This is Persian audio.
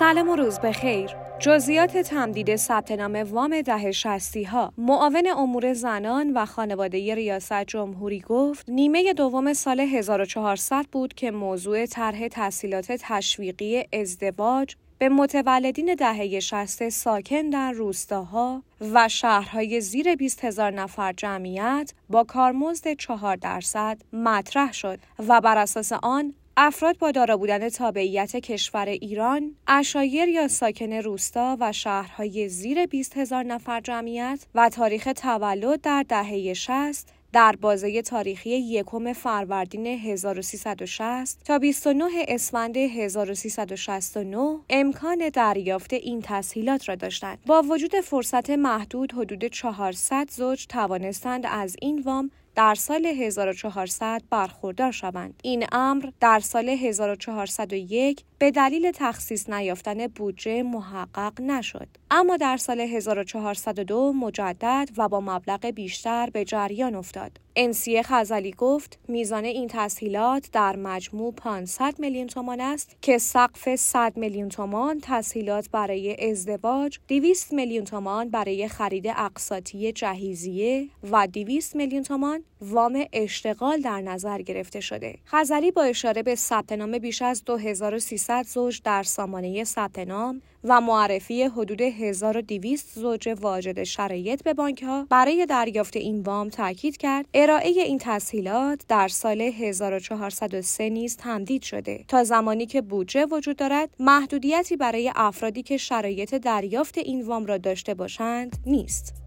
سلام و روز بخیر. جزئیات تمدید ثبت نام وام دهه 60 ها. معاون امور زنان و خانواده ریاست جمهوری گفت نیمه دوم سال 1400 بود که موضوع طرح تسهیلات تشویقی ازدواج به متولدین دهه 60 ساکن در روستاها و شهرهای زیر 20,000 نفر جمعیت با کارمزد 4% مطرح شد و بر اساس آن افراد با دارا بودن تابعیت کشور ایران، عشایر یا ساکن روستا و شهرهای زیر 20,000 نفر جمعیت و تاریخ تولد در دهه 60 در بازه تاریخی 1 فروردین 1360 تا 29 اسفند 1369 امکان دریافت این تسهیلات را داشتند. با وجود فرصت محدود، حدود 400 زوج توانستند از این وام در سال 1400 برخوردار شوند. این امر در سال 1401 به دلیل تخصیص نیافتن بودجه محقق نشد. اما در سال 1402 مجدد و با مبلغ بیشتر به جریان افتاد. انسی خزعلی گفت میزان این تسهیلات در مجموع 500 میلیون تومان است که سقف 100 میلیون تومان تسهیلات برای ازدواج، 200 میلیون تومان برای خرید اقساطی جهیزیه و 200 میلیون تومان وام اشتغال در نظر گرفته شده. خزعلی با اشاره به ثبت نام بیش از 2300 زوج در سامانه ثبت نام و معرفی حدود 1200 زوج واجد شرایط به بانک‌ها برای دریافت این وام تاکید کرد ارائه این تسهیلات در سال 1403 نیز تمدید شده. تا زمانی که بودجه وجود دارد، محدودیتی برای افرادی که شرایط دریافت این وام را داشته باشند نیست.